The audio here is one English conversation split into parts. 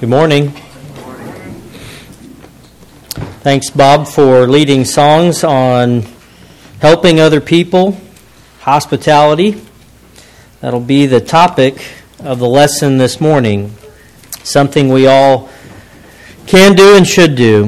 Good morning. Thanks, Bob, for leading songs on helping other people, hospitality. That'll be the topic of the lesson this morning, something we all can do and should do.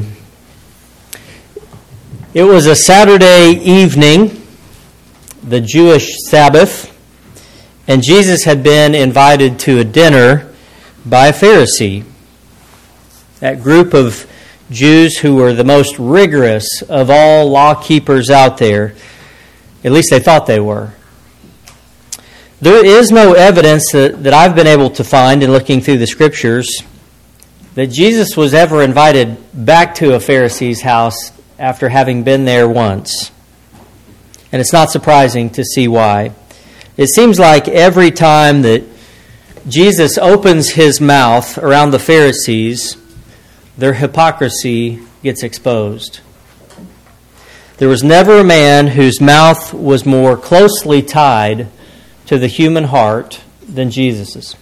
It was a Saturday evening, the Jewish Sabbath, and Jesus had been invited to a dinner by a Pharisee. That group of Jews who were the most rigorous of all law keepers out there. At least they thought they were. There is no evidence that I've been able to find in looking through the Scriptures that Jesus was ever invited back to a Pharisee's house after having been there once. And it's not surprising to see why. It seems like every time that Jesus opens his mouth around the Pharisees, their hypocrisy gets exposed. There was never a man whose mouth was more closely tied to the human heart than Jesus's.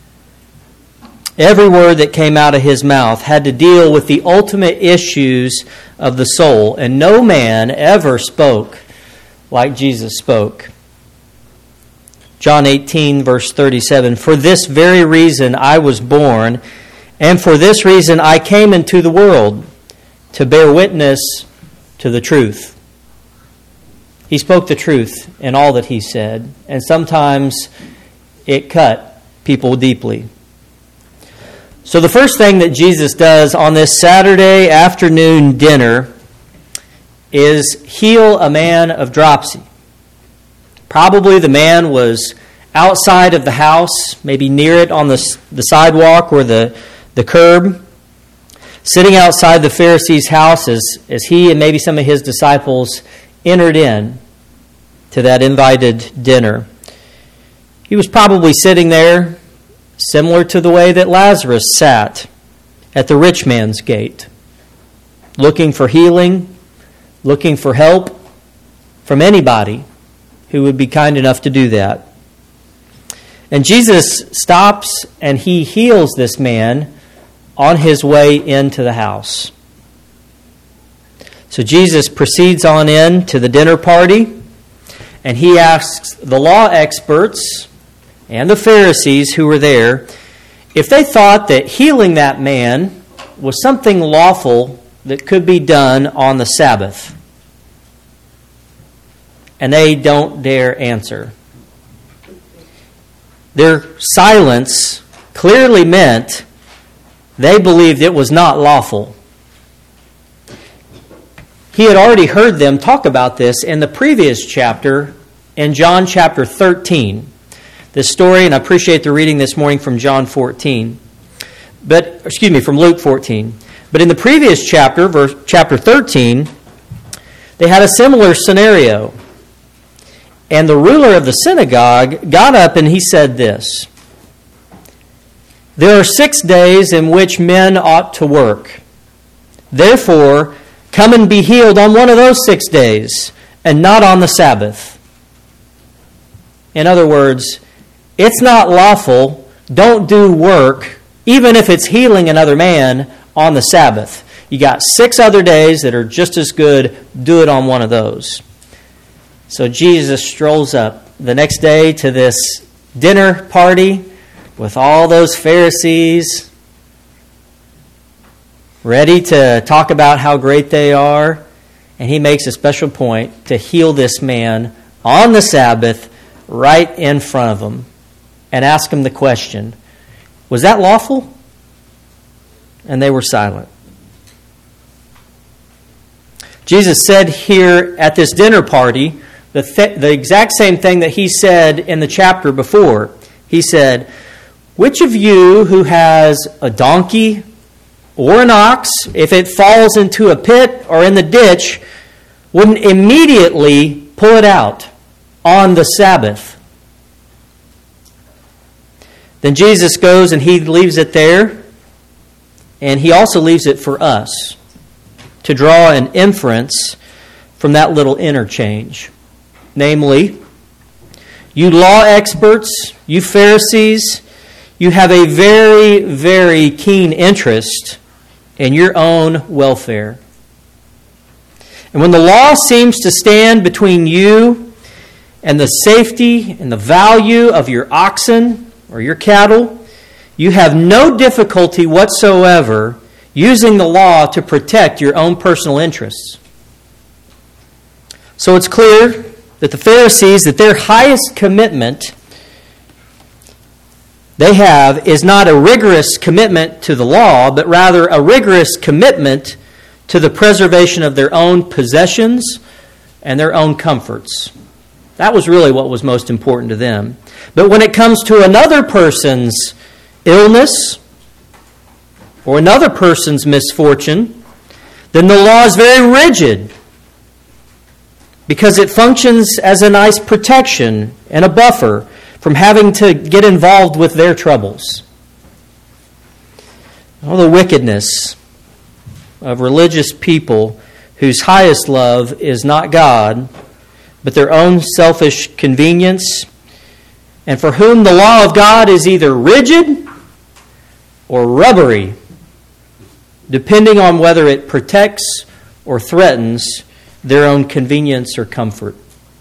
Every word that came out of his mouth had to deal with the ultimate issues of the soul, and no man ever spoke like Jesus spoke. John 18, verse 37, "For this very reason I was born, and for this reason I came into the world, to bear witness to the truth." He spoke the truth in all that he said, and sometimes it cut people deeply. So the first thing that Jesus does on this Saturday afternoon dinner is heal a man of dropsy. Probably the man was outside of the house, maybe near it on the sidewalk or the curb, sitting outside the Pharisee's house as he and maybe some of his disciples entered in to that invited dinner. He was probably sitting there similar to the way that Lazarus sat at the rich man's gate, looking for healing, looking for help from anybody who would be kind enough to do that. And Jesus stops and he heals this man on his way into the house. So Jesus proceeds on in to the dinner party, and he asks the law experts and the Pharisees who were there if they thought that healing that man was something lawful that could be done on the Sabbath. And they don't dare answer. Their silence clearly meant they believed it was not lawful. He had already heard them talk about this in the previous chapter, in John chapter 13. This story, and I appreciate the reading this morning from John 14. From Luke 14. But in the previous chapter, chapter 13, they had a similar scenario. And the ruler of the synagogue got up and he said this: "There are 6 days in which men ought to work. Therefore, come and be healed on one of those 6 days, and not on the Sabbath." In other words, it's not lawful. Don't do work, even if it's healing another man, on the Sabbath. You got 6 other days that are just as good. Do it on one of those. So Jesus strolls up the next day to this dinner party with all those Pharisees ready to talk about how great they are. And he makes a special point to heal this man on the Sabbath right in front of them and ask him the question, was that lawful? And they were silent. Jesus said here at this dinner party the exact same thing that he said in the chapter before. He said, "Which of you who has a donkey or an ox, if it falls into a pit or in the ditch, wouldn't immediately pull it out on the Sabbath?" Then Jesus goes and he leaves it there, and he also leaves it for us to draw an inference from that little interchange. Namely, you law experts, you Pharisees, you have a very, very keen interest in your own welfare. And when the law seems to stand between you and the safety and the value of your oxen or your cattle, you have no difficulty whatsoever using the law to protect your own personal interests. So it's clear that the Pharisees, that their highest commitment they have is not a rigorous commitment to the law, but rather a rigorous commitment to the preservation of their own possessions and their own comforts. That was really what was most important to them. But when it comes to another person's illness or another person's misfortune, then the law is very rigid because it functions as a nice protection and a buffer from having to get involved with their troubles. All the wickedness of religious people whose highest love is not God, but their own selfish convenience, and for whom the law of God is either rigid or rubbery, depending on whether it protects or threatens their own convenience or comfort.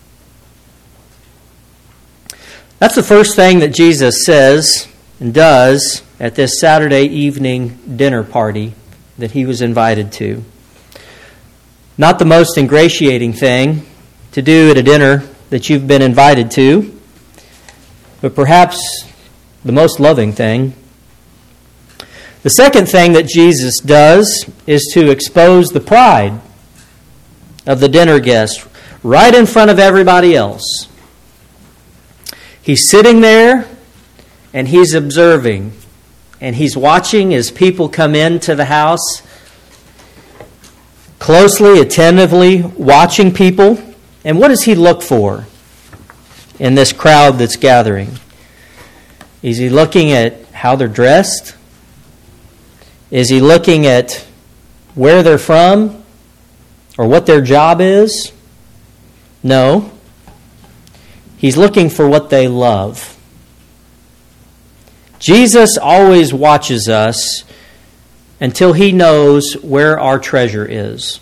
That's the first thing that Jesus says and does at this Saturday evening dinner party that he was invited to. Not the most ingratiating thing to do at a dinner that you've been invited to, but perhaps the most loving thing. The second thing that Jesus does is to expose the pride of the dinner guest right in front of everybody else. He's sitting there and he's observing and he's watching as people come into the house, closely, attentively watching people. And what does he look for in this crowd that's gathering? Is he looking at how they're dressed? Is he looking at where they're from or what their job is? No. He's looking for what they love. Jesus always watches us until he knows where our treasure is.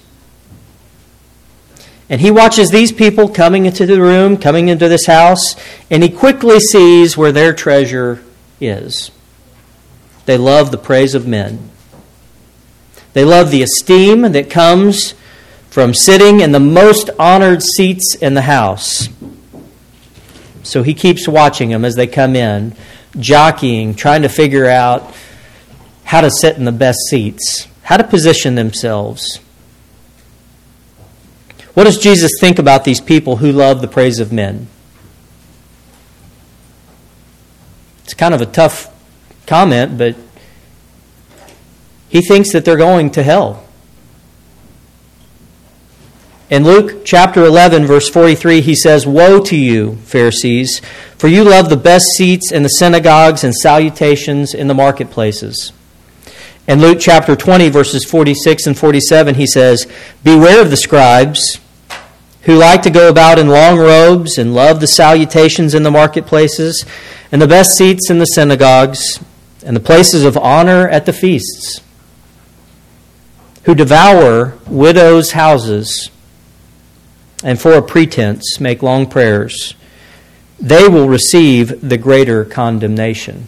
And he watches these people coming into the room, coming into this house, and he quickly sees where their treasure is. They love the praise of men. They love the esteem that comes from sitting in the most honored seats in the house. So he keeps watching them as they come in, jockeying, trying to figure out how to sit in the best seats, how to position themselves. What does Jesus think about these people who love the praise of men? It's kind of a tough comment, but he thinks that they're going to hell. In Luke chapter 11, verse 43, he says, "Woe to you, Pharisees, for you love the best seats in the synagogues and salutations in the marketplaces." In Luke chapter 20, verses 46 and 47, he says, "Beware of the scribes who like to go about in long robes and love the salutations in the marketplaces and the best seats in the synagogues and the places of honor at the feasts, who devour widows' houses and for a pretense make long prayers. They will receive the greater condemnation."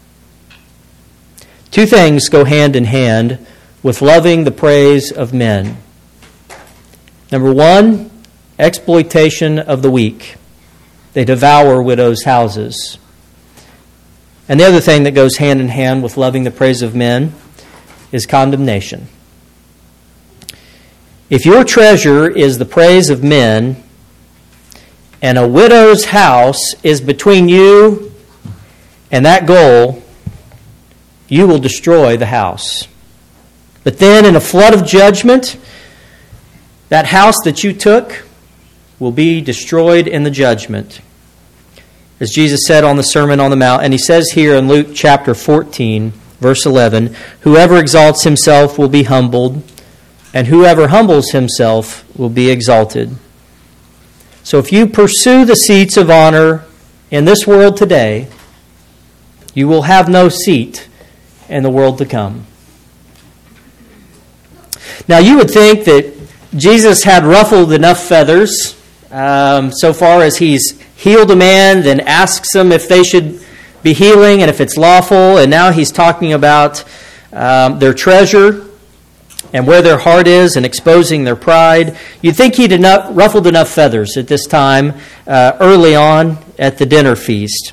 Two things go hand in hand with loving the praise of men. Number one, exploitation of the weak. They devour widows' houses. And the other thing that goes hand in hand with loving the praise of men is condemnation. If your treasure is the praise of men, and a widow's house is between you and that goal, you will destroy the house. But then in a flood of judgment, that house that you took will be destroyed in the judgment. As Jesus said on the Sermon on the Mount, and he says here in Luke chapter 14, verse 11, "Whoever exalts himself will be humbled, and whoever humbles himself will be exalted." So if you pursue the seats of honor in this world today, You will have no seat in the world to come. Now, you would think that Jesus had ruffled enough feathers so far as he's healed a man, then asks them if they should be healing and if it's lawful, and now he's talking about their treasure and where their heart is and exposing their pride. You'd think he'd ruffled enough feathers at this time early on at the dinner feast.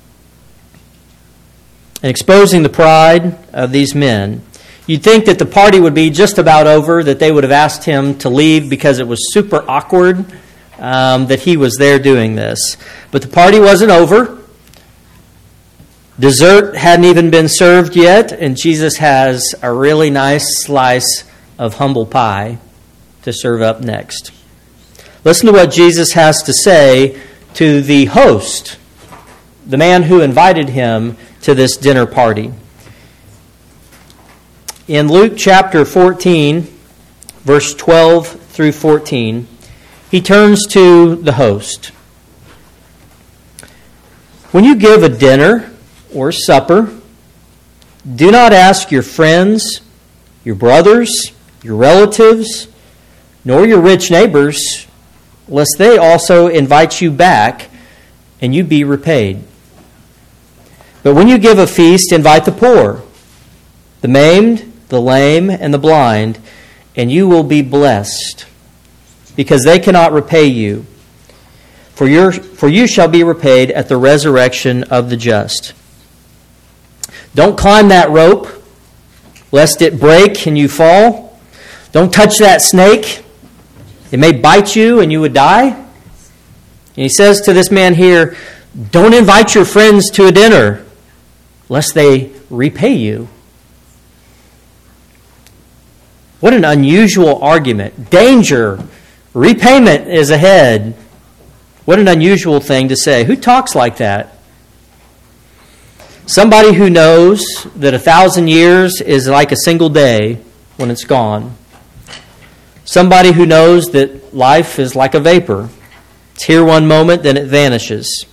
And exposing the pride of these men. You'd think that the party would be just about over, that they would have asked him to leave because it was super awkward that he was there doing this. But the party wasn't over. Dessert hadn't even been served yet, and Jesus has a really nice slice of humble pie to serve up next. Listen to what Jesus has to say to the host, the man who invited him to this dinner party. In Luke chapter 14, verse 12 through 14, he turns to the host. When you give a dinner or supper, do not ask your friends, your brothers, your relatives, nor your rich neighbors, lest they also invite you back and you be repaid. But when you give a feast, invite the poor, the maimed, the lame, and the blind, and you will be blessed, because they cannot repay you. For you shall be repaid at the resurrection of the just. Don't climb that rope, lest it break and you fall. Don't touch that snake. It may bite you and you would die. And he says to this man here, don't invite your friends to a dinner, lest they repay you. What an unusual argument. Danger. Repayment is ahead. What an unusual thing to say. Who talks like that? Somebody who knows that 1,000 years is like a single day when it's gone. Somebody who knows that life is like a vapor. It's here one moment, then it vanishes.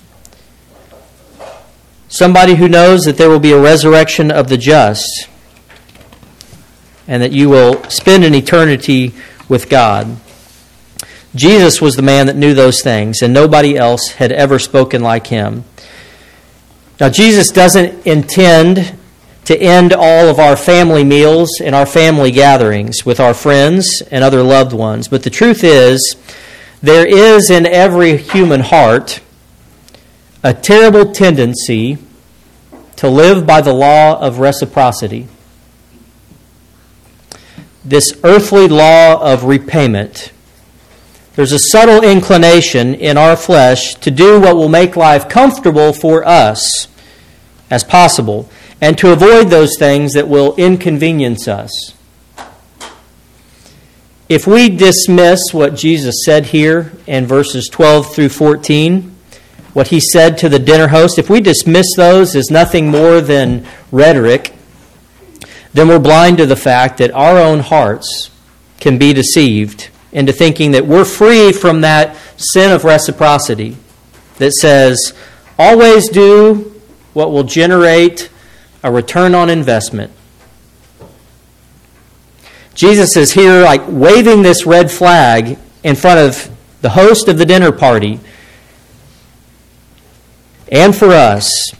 Somebody who knows that there will be a resurrection of the just, and that you will spend an eternity with God. Jesus was the man that knew those things, and nobody else had ever spoken like him. Now, Jesus doesn't intend to end all of our family meals and our family gatherings with our friends and other loved ones. But the truth is, there is in every human heart a terrible tendency to live by the law of reciprocity. This earthly law of repayment. There's a subtle inclination in our flesh to do what will make life comfortable for us as possible, and to avoid those things that will inconvenience us. If we dismiss what Jesus said here in verses 12 through 14, what he said to the dinner host, if we dismiss those as nothing more than rhetoric, then we're blind to the fact that our own hearts can be deceived into thinking that we're free from that sin of reciprocity that says, always do what will generate a return on investment. Jesus is here like waving this red flag in front of the host of the dinner party and for us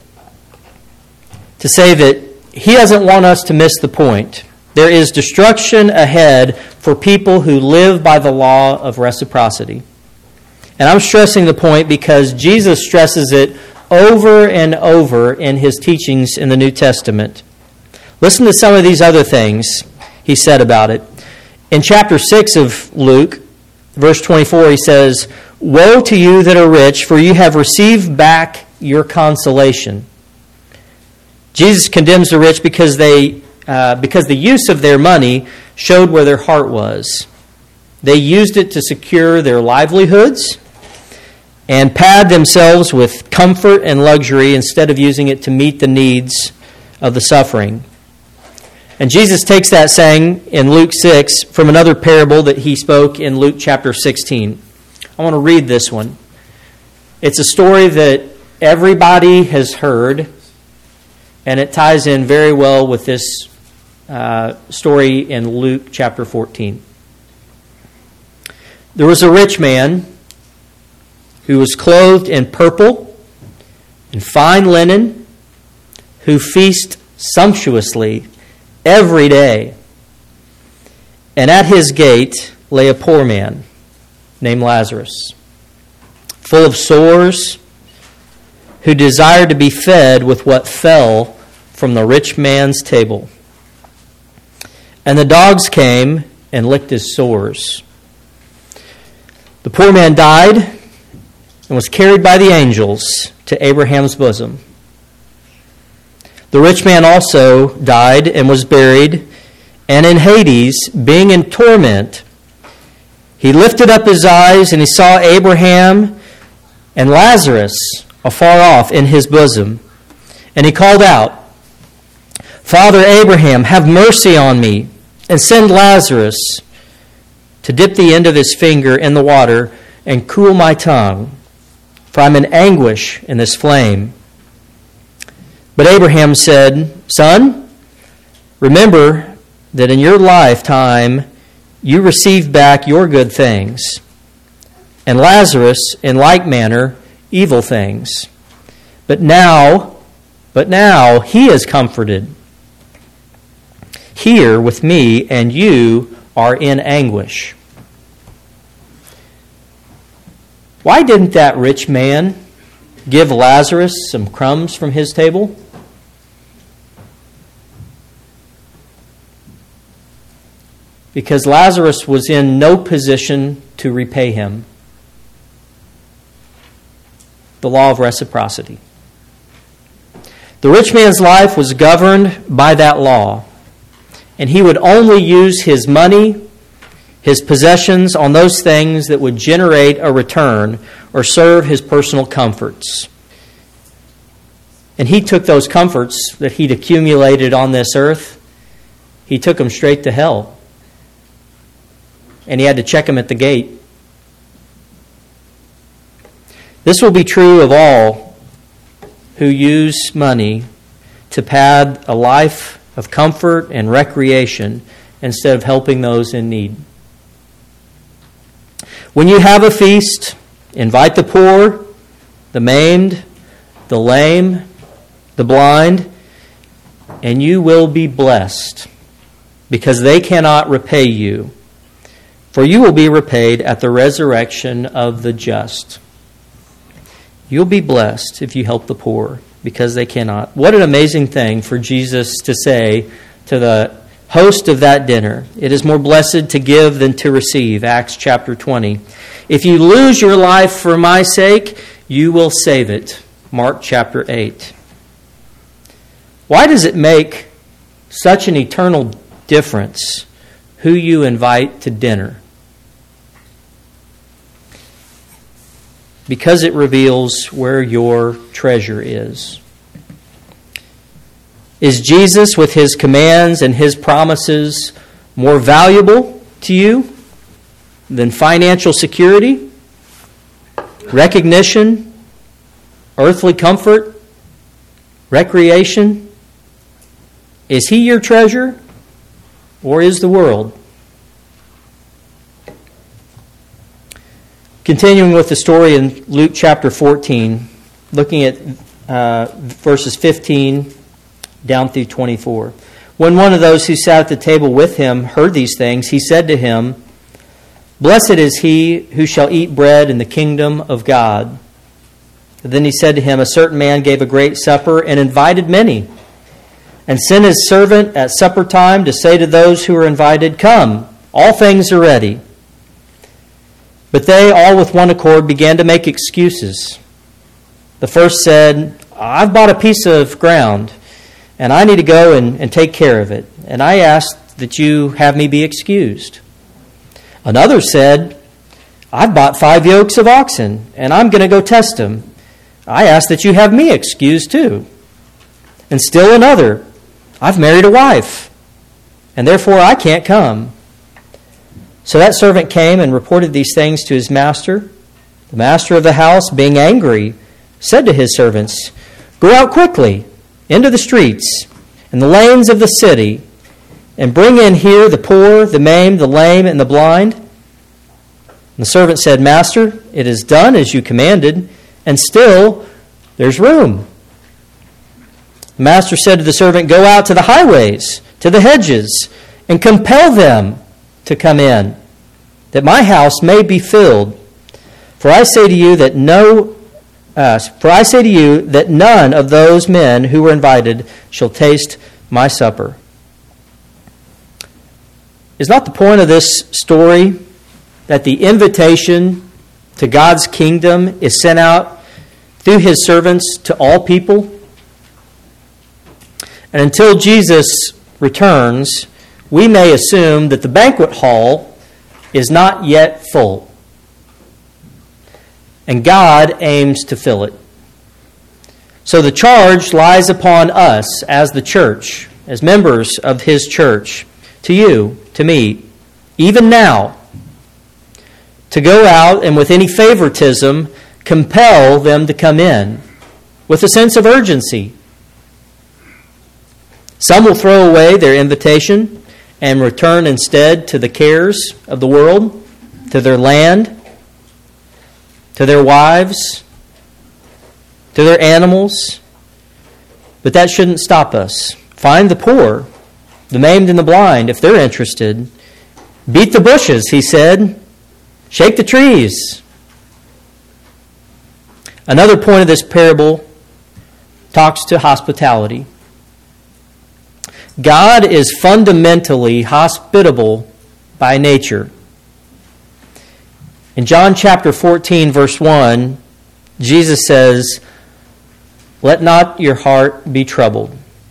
to say that he doesn't want us to miss the point. There is destruction ahead for people who live by the law of reciprocity. And I'm stressing the point because Jesus stresses it over and over in his teachings in the New Testament. Listen to some of these other things he said about it. In chapter 6 of Luke, verse 24, he says, "Woe to you that are rich, for you have received back your consolation." Jesus condemns the rich because the use of their money showed where their heart was. They used it to secure their livelihoods and pad themselves with comfort and luxury instead of using it to meet the needs of the suffering. And Jesus takes that saying in Luke 6 from another parable that he spoke in Luke chapter 16. I want to read this one. It's a story that everybody has heard, And it ties in very well with this story in Luke chapter 14. There was a rich man who was clothed in purple and fine linen, who feasted sumptuously every day. And at his gate lay a poor man named Lazarus, full of sores, who desired to be fed with what fell from the rich man's table. And the dogs came and licked his sores. The poor man died and was carried by the angels to Abraham's bosom. The rich man also died and was buried, and in Hades, being in torment, he lifted up his eyes and he saw Abraham and Lazarus afar off in his bosom. And he called out, Father Abraham, have mercy on me, and send Lazarus to dip the end of his finger in the water and cool my tongue, for I'm in anguish in this flame. But Abraham said, Son, remember that in your lifetime you received back your good things, and Lazarus in like manner evil things. But now he is comforted here with me, and you are in anguish. Why didn't that rich man give Lazarus some crumbs from his table? Because Lazarus was in no position to repay him. The law of reciprocity. The rich man's life was governed by that law, and he would only use his money, his possessions, on those things that would generate a return or serve his personal comforts. And he took those comforts that he'd accumulated on this earth, he took them straight to hell. And he had to check them at the gate. This will be true of all who use money to pad a life of comfort and recreation instead of helping those in need. When you have a feast, invite the poor, the maimed, the lame, the blind, and you will be blessed, because they cannot repay you. For you will be repaid at the resurrection of the just. You'll be blessed if you help the poor, because they cannot. What an amazing thing for Jesus to say to the host of that dinner. It is more blessed to give than to receive. Acts chapter 20. If you lose your life for my sake, you will save it. Mark chapter 8. Why does it make such an eternal difference who you invite to dinner? Because it reveals where your treasure is. Is Jesus, with his commands and his promises, more valuable to you than financial security, recognition, earthly comfort, recreation? Is he your treasure, or is the world? Continuing with the story in Luke chapter 14, looking at verses 15 down through 24. When one of those who sat at the table with him heard these things, he said to him, Blessed is he who shall eat bread in the kingdom of God. Then he said to him, A certain man gave a great supper and invited many, and sent his servant at supper time to say to those who were invited, Come, all things are ready. But they all with one accord began to make excuses. The first said, I've bought a piece of ground, and I need to go and take care of it, and I ask that you have me be excused. Another said, I've bought 5 yokes of oxen, and I'm going to go test them. I ask that you have me excused too. And still another, I've married a wife, and therefore I can't come. So that servant came and reported these things to his master. The master of the house, being angry, said to his servants, Go out quickly into the streets and the lanes of the city, and bring in here the poor, the maimed, the lame, and the blind." And the servant said, "Master, it is done as you commanded, and still there's room." The master said to the servant, "Go out to the highways, to the hedges, and compel them to come in, that my house may be filled. For I say to you that none of those men who were invited shall taste my supper." Is not the point of this story that the invitation to God's kingdom is sent out through his servants to all people? And until Jesus returns, we may assume that the banquet hall is not yet full. And God aims to fill it. So the charge lies upon us as the church, as members of his church, to you, to me, even now, to go out and with any favoritism compel them to come in with a sense of urgency. Some will throw away their invitation and return instead to the cares of the world, to their land, to their wives, to their animals. But that shouldn't stop us. Find the poor, the maimed and the blind, if they're interested. Beat the bushes, he said. Shake the trees. Another point of this parable talks to hospitality. God is fundamentally hospitable by nature. In John chapter 14, verse 1, Jesus says, "Let not your heart be troubled.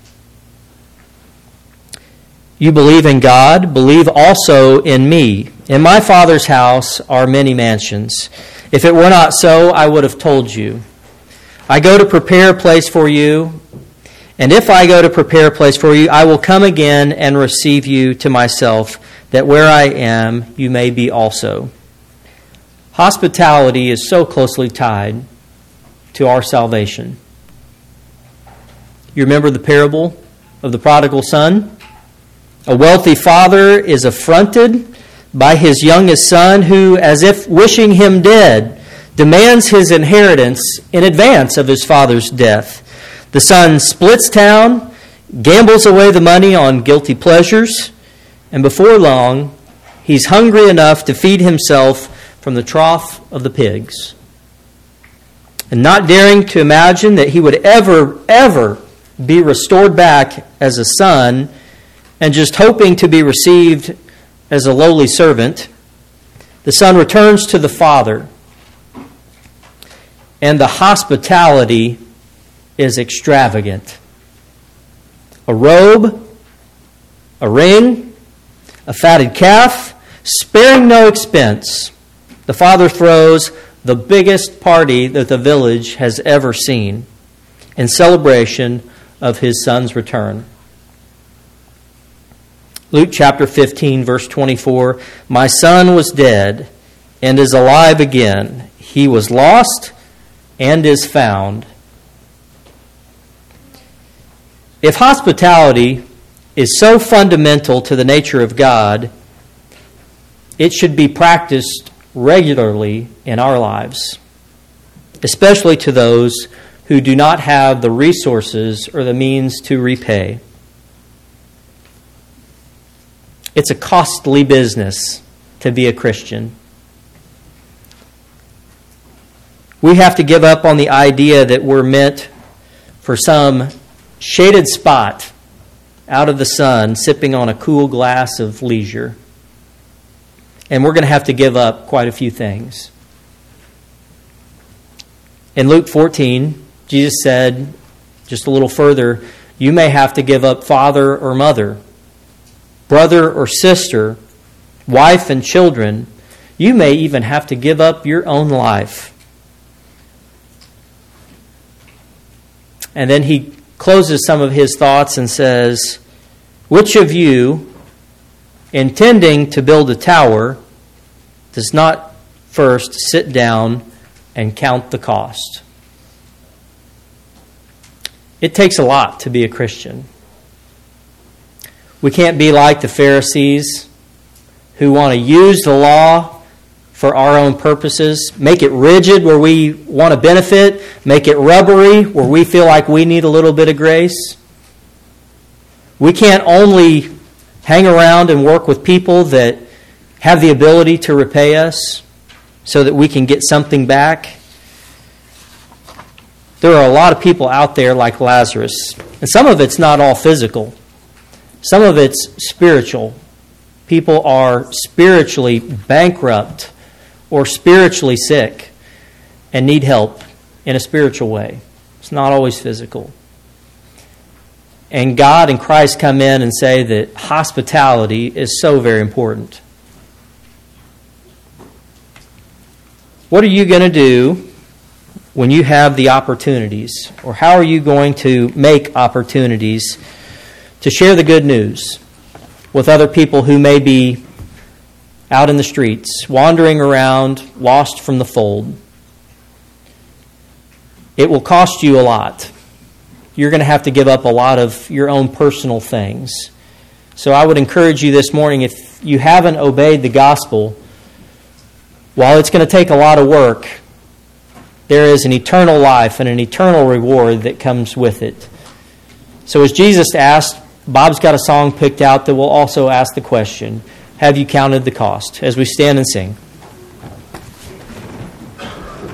You believe in God, believe also in me. In my Father's house are many mansions. If it were not so, I would have told you. I go to prepare a place for you. And if I go to prepare a place for you, I will come again and receive you to myself, that where I am, you may be also." Hospitality is so closely tied to our salvation. You remember the parable of the prodigal son? A wealthy father is affronted by his youngest son who, as if wishing him dead, demands his inheritance in advance of his father's death. The son splits town, gambles away the money on guilty pleasures, and before long, he's hungry enough to feed himself from the trough of the pigs. And not daring to imagine that he would ever be restored back as a son, and just hoping to be received as a lowly servant, the son returns to the father, and the hospitality is extravagant. A robe, a ring, a fatted calf, sparing no expense. The father throws the biggest party that the village has ever seen in celebration of his son's return. Luke chapter 15, verse 24, "My son was dead and is alive again. He was lost and is found." If hospitality is so fundamental to the nature of God, it should be practiced regularly in our lives, especially to those who do not have the resources or the means to repay. It's a costly business to be a Christian. We have to give up on the idea that we're meant for some shaded spot out of the sun, sipping on a cool glass of leisure. And we're going to have to give up quite a few things. In Luke 14, Jesus said, just a little further, you may have to give up father or mother, brother or sister, wife and children. You may even have to give up your own life. And then he closes some of his thoughts and says, "Which of you, intending to build a tower, does not first sit down and count the cost?" It takes a lot to be a Christian. We can't be like the Pharisees who want to use the law for our own purposes, make it rigid where we want to benefit, make it rubbery where we feel like we need a little bit of grace. We can't only hang around and work with people that have the ability to repay us so that we can get something back. There are a lot of people out there like Lazarus, and some of it's not all physical. Some of it's spiritual. People are spiritually bankrupt or spiritually sick and need help in a spiritual way. It's not always physical. And God and Christ come in and say that hospitality is so very important. What are you going to do when you have the opportunities? Or how are you going to make opportunities to share the good news with other people who may be out in the streets, wandering around, lost from the fold? It will cost you a lot. You're going to have to give up a lot of your own personal things. So I would encourage you this morning, if you haven't obeyed the gospel, while it's going to take a lot of work, there is an eternal life and an eternal reward that comes with it. So as Jesus asked, Bob's got a song picked out that will also ask the question, have you counted the cost? As we stand and sing.